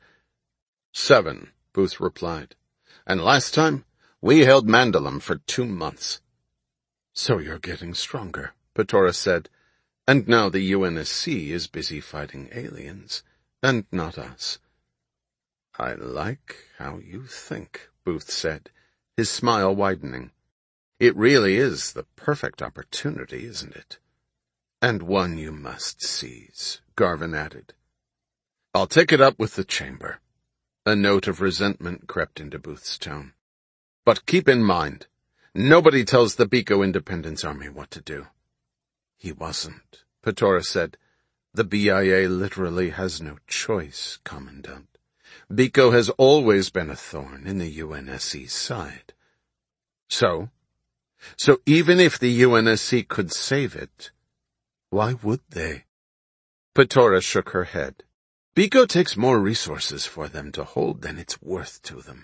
7, Booth replied. And last time, we held Mandalum for 2 months. So you're getting stronger, Petora said. And now the UNSC is busy fighting aliens, and not us. I like how you think, Booth said, his smile widening. It really is the perfect opportunity, isn't it? And one you must seize, Garvin added. I'll take it up with the Chamber. A note of resentment crept into Booth's tone. But keep in mind, nobody tells the Biko Independence Army what to do. He wasn't, Petora said. The BIA literally has no choice, Commandant. Biko has always been a thorn in the UNSC's side. So even if the UNSC could save it, why would they? Petora shook her head. Biko takes more resources for them to hold than it's worth to them.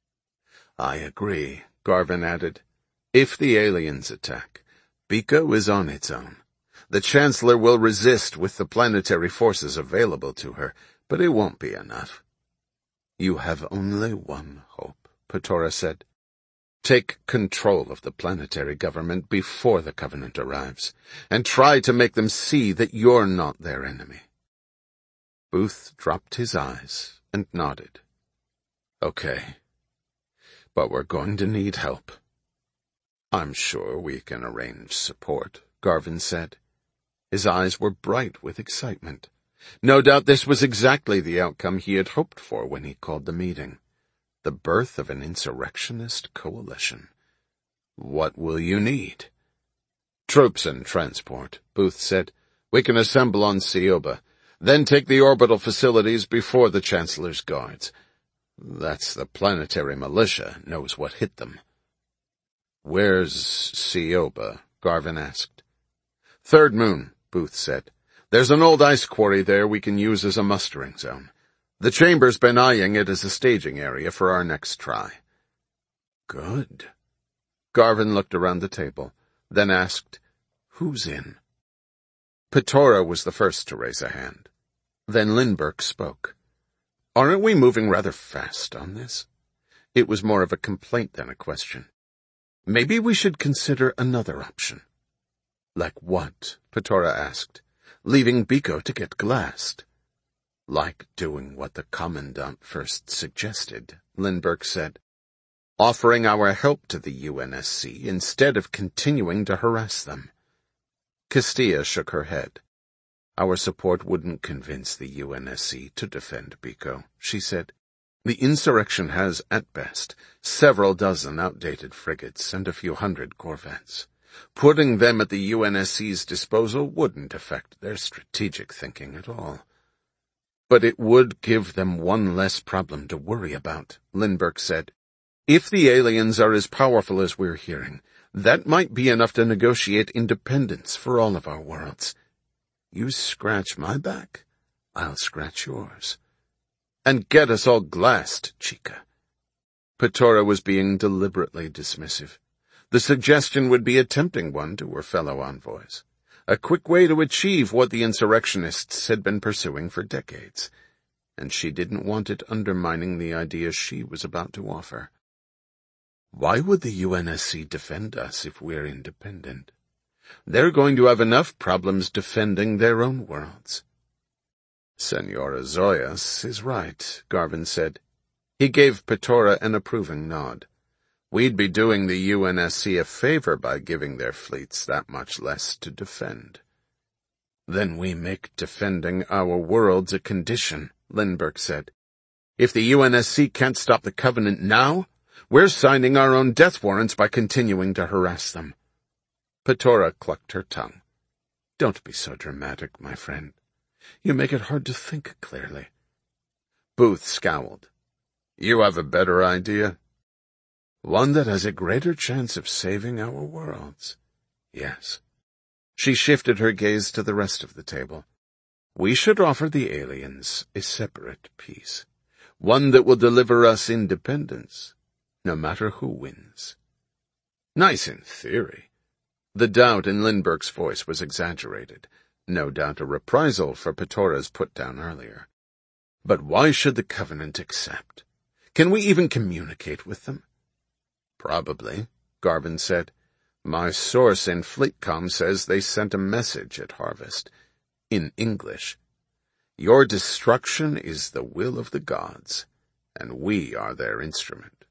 I agree, Garvin added. If the aliens attack, Biko is on its own. The Chancellor will resist with the planetary forces available to her, but it won't be enough. You have only one hope, Petora said. Take control of the planetary government before the Covenant arrives, and try to make them see that you're not their enemy. Booth dropped his eyes and nodded. Okay, but we're going to need help. I'm sure we can arrange support, Garvin said. His eyes were bright with excitement. No doubt this was exactly the outcome he had hoped for when he called the meeting. The birth of an insurrectionist coalition. What will you need? Troops and transport, Booth said. We can assemble on Sioba, then take the orbital facilities before the Chancellor's guards. That's the planetary militia knows what hit them. Where's Sioba? Garvin asked. Third Moon, Booth said. There's an old ice quarry there we can use as a mustering zone. The Chamber's been eyeing it as a staging area for our next try. Good. Garvin looked around the table, then asked, Who's in? Petora was the first to raise a hand. Then Lindbergh spoke. Aren't we moving rather fast on this? It was more of a complaint than a question. Maybe we should consider another option. Like what? Petora asked. Leaving Biko to get glassed. Like doing what the Commandant first suggested, Lindbergh said. Offering our help to the UNSC instead of continuing to harass them. Castilla shook her head. Our support wouldn't convince the UNSC to defend Biko, she said. The insurrection has, at best, several dozen outdated frigates and a few hundred corvettes. Putting them at the UNSC's disposal wouldn't affect their strategic thinking at all. But it would give them one less problem to worry about, Lindbergh said. If the aliens are as powerful as we're hearing, that might be enough to negotiate independence for all of our worlds. You scratch my back, I'll scratch yours. And get us all glassed, Chica. Petora was being deliberately dismissive. The suggestion would be a tempting one to her fellow envoys. A quick way to achieve what the insurrectionists had been pursuing for decades. and she didn't want it undermining the idea she was about to offer. Why would the UNSC defend us if we're independent? They're going to have enough problems defending their own worlds. Senora Zoyas is right, Garvin said. He gave Petora an approving nod. We'd be doing the UNSC a favor by giving their fleets that much less to defend. Then we make defending our worlds a condition, Lindbergh said. If the UNSC can't stop the Covenant now, we're signing our own death warrants by continuing to harass them. Petora clucked her tongue. Don't be so dramatic, my friend. You make it hard to think clearly. Booth scowled. You have a better idea? One that has a greater chance of saving our worlds. Yes. She shifted her gaze to the rest of the table. We should offer the aliens a separate peace, one that will deliver us independence, no matter who wins. Nice in theory. The doubt in Lindbergh's voice was exaggerated, no doubt a reprisal for Petora's put-down earlier. But why should the Covenant accept? Can we even communicate with them? Probably, Garvin said. My source in FleetCom says they sent a message at Harvest, in English. Your destruction is the will of the gods, and we are their instrument.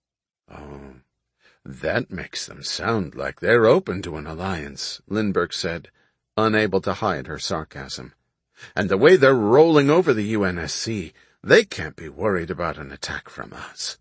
Oh, that makes them sound like they're open to an alliance, Lindbergh said, unable to hide her sarcasm. And the way they're rolling over the UNSC, they can't be worried about an attack from us.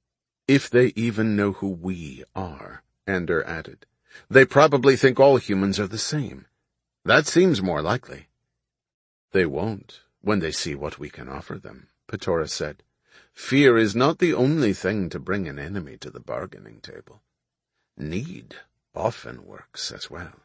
If they even know who we are, Ander added. They probably think all humans are the same. That seems more likely. They won't, when they see what we can offer them, Petora said. Fear is not the only thing to bring an enemy to the bargaining table. Need often works as well.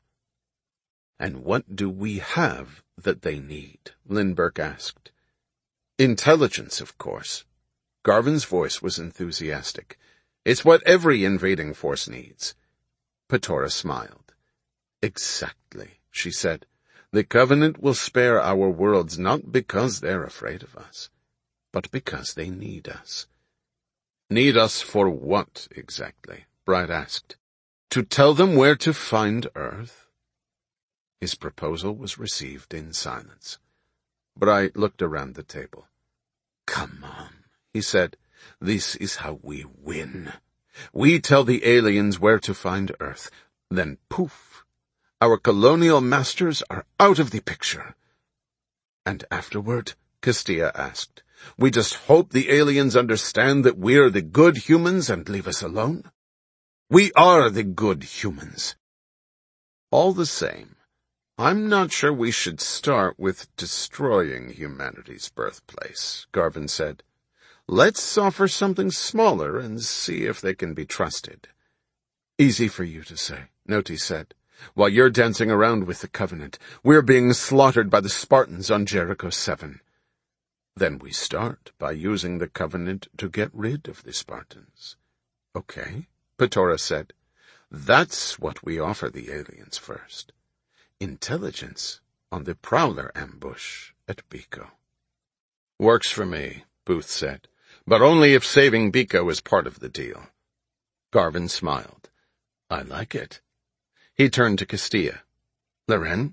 And what do we have that they need? Lindbergh asked. Intelligence, of course. Garvin's voice was enthusiastic. It's what every invading force needs. Petora smiled. Exactly, she said. The Covenant will spare our worlds not because they're afraid of us, but because they need us. Need us for what, exactly? Bright asked. To tell them where to find Earth? His proposal was received in silence. Bright looked around the table. Come on, he said. This is how we win. We tell the aliens where to find Earth. Then poof, our colonial masters are out of the picture. And afterward, Castilla asked, we just hope the aliens understand that we're the good humans and leave us alone? We are the good humans. All the same, I'm not sure we should start with destroying humanity's birthplace, Garvin said. Let's offer something smaller and see if they can be trusted. Easy for you to say, Noti said. While you're dancing around with the Covenant, we're being slaughtered by the Spartans on Jericho 7. Then we start by using the Covenant to get rid of the Spartans. Okay, Petora said. That's what we offer the aliens first. Intelligence on the Prowler ambush at Biko. Works for me, Booth said. But only if saving Biko is part of the deal. Garvin smiled. I like it. He turned to Castilla. Loren?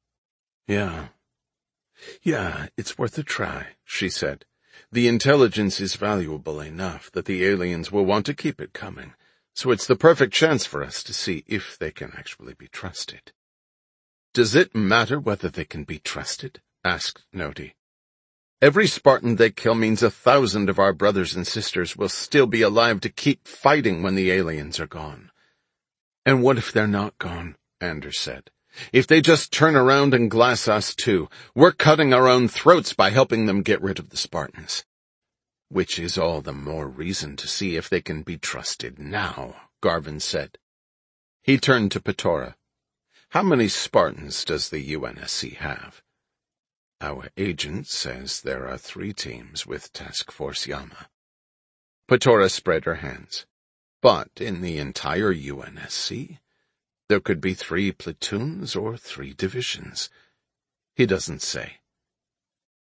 Yeah, it's worth a try, she said. The intelligence is valuable enough that the aliens will want to keep it coming, so it's the perfect chance for us to see if they can actually be trusted. Does it matter whether they can be trusted? Asked Noti. Every Spartan they kill means 1,000 of our brothers and sisters will still be alive to keep fighting when the aliens are gone. And what if they're not gone? Anders said. If they just turn around and glass us too, we're cutting our own throats by helping them get rid of the Spartans. Which is all the more reason to see if they can be trusted now, Garvin said. He turned to Petora. How many Spartans does the UNSC have? Our agent says there are 3 teams with Task Force Yama. Petora spread her hands. But in the entire UNSC, there could be 3 platoons or 3 divisions. He doesn't say.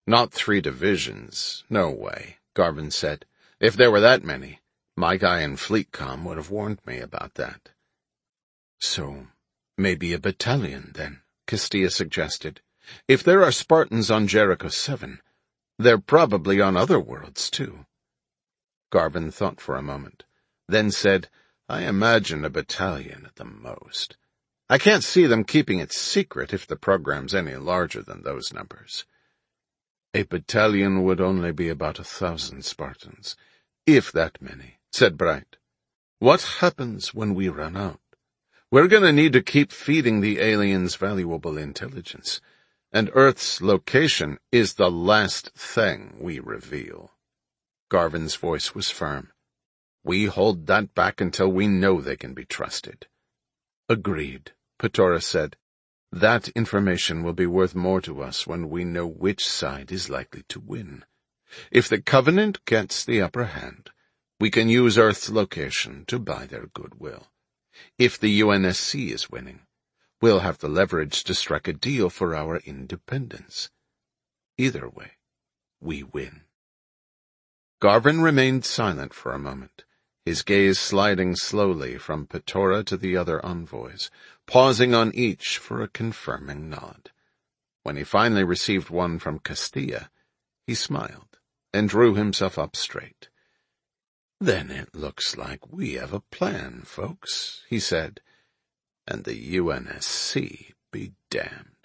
Not 3 divisions. No way, Garvin said. If there were that many, my guy in FleetCom would have warned me about that. So, maybe a battalion, then, Castilla suggested. If there are Spartans on Jericho 7, they're probably on other worlds, too. Garvin thought for a moment, then said, I imagine a battalion at the most. I can't see them keeping it secret if the program's any larger than those numbers. A battalion would only be about 1,000 Spartans, if that many, said Bright. What happens when we run out? We're going to need to keep feeding the aliens valuable intelligence, and Earth's location is the last thing we reveal. Garvin's voice was firm. We hold that back until we know they can be trusted. Agreed, Patora said. That information will be worth more to us when we know which side is likely to win. If the Covenant gets the upper hand, we can use Earth's location to buy their goodwill. If the UNSC is winning, we'll have the leverage to strike a deal for our independence. Either way, we win. Garvin remained silent for a moment, his gaze sliding slowly from Patora to the other envoys, pausing on each for a confirming nod. When he finally received one from Castilla, he smiled and drew himself up straight. Then it looks like we have a plan, folks, he said, and the UNSC be damned.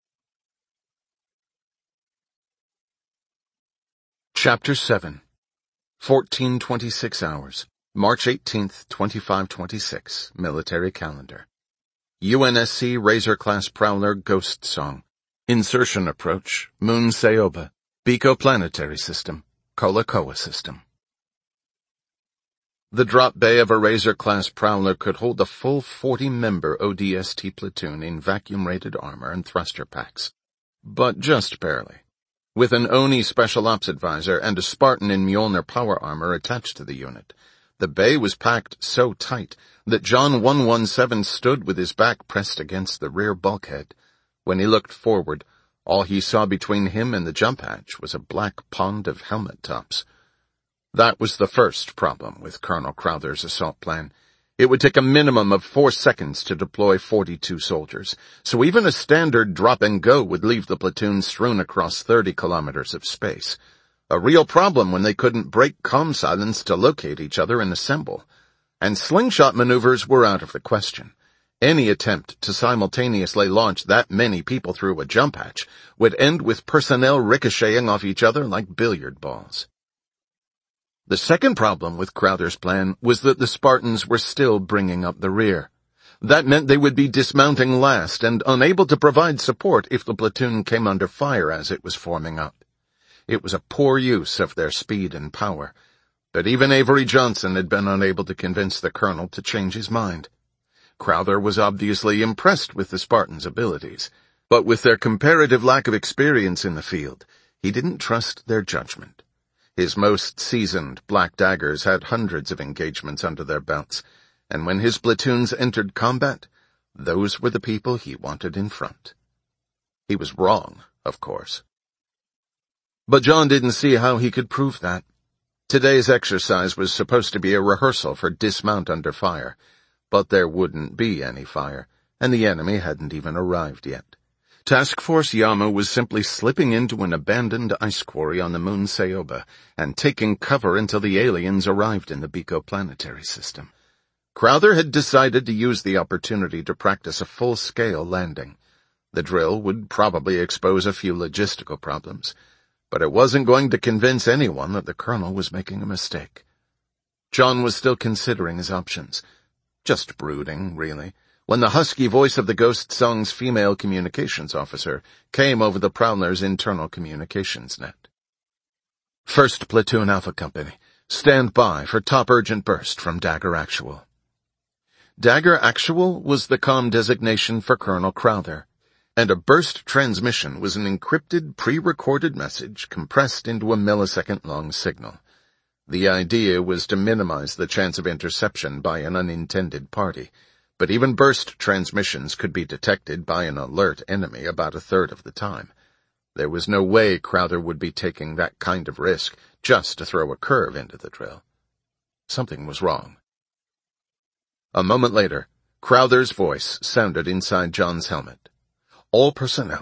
Chapter 7 1426 hours, March 18th, 2526, military calendar. UNSC Razor-class Prowler Ghost Song. Insertion approach, Moon Saoba, Biko Planetary System, Kolakoa System. The drop bay of a Razor-class Prowler could hold a full 40-member ODST platoon in vacuum-rated armor and thruster packs. But just barely. With an Oni Special Ops Advisor and a Spartan in Mjolnir power armor attached to the unit, the bay was packed so tight that John 117 stood with his back pressed against the rear bulkhead. When he looked forward, all he saw between him and the jump hatch was a black pond of helmet tops. That was the first problem with Colonel Crowther's assault plan. It would take a minimum of 4 seconds to deploy 42 soldiers, so even a standard drop-and-go would leave the platoon strewn across 30 kilometers of space. A real problem when they couldn't break comm silence to locate each other and assemble. And slingshot maneuvers were out of the question. Any attempt to simultaneously launch that many people through a jump hatch would end with personnel ricocheting off each other like billiard balls. The second problem with Crowther's plan was that the Spartans were still bringing up the rear. That meant they would be dismounting last and unable to provide support if the platoon came under fire as it was forming up. It was a poor use of their speed and power, but even Avery Johnson had been unable to convince the colonel to change his mind. Crowther was obviously impressed with the Spartans' abilities, but with their comparative lack of experience in the field, he didn't trust their judgment. His most seasoned Black Daggers had hundreds of engagements under their belts, and when his platoons entered combat, those were the people he wanted in front. He was wrong, of course. But John didn't see how he could prove that. Today's exercise was supposed to be a rehearsal for dismount under fire, but there wouldn't be any fire, and the enemy hadn't even arrived yet. Task Force Yama was simply slipping into an abandoned ice quarry on the moon Saoba and taking cover until the aliens arrived in the Biko planetary system. Crowther had decided to use the opportunity to practice a full-scale landing. The drill would probably expose a few logistical problems, but it wasn't going to convince anyone that the colonel was making a mistake. John was still considering his options. Just brooding, really, when the husky voice of the Ghost Song's female communications officer came over the Prowler's internal communications net. First Platoon Alpha Company, stand by for top urgent burst from Dagger Actual. Dagger Actual was the comm designation for Colonel Crowther, and a burst transmission was an encrypted, pre-recorded message compressed into a millisecond-long signal. The idea was to minimize the chance of interception by an unintended party, but even burst transmissions could be detected by an alert enemy about a third of the time. There was no way Crowther would be taking that kind of risk just to throw a curve into the drill. Something was wrong. A moment later, Crowther's voice sounded inside John's helmet. "All personnel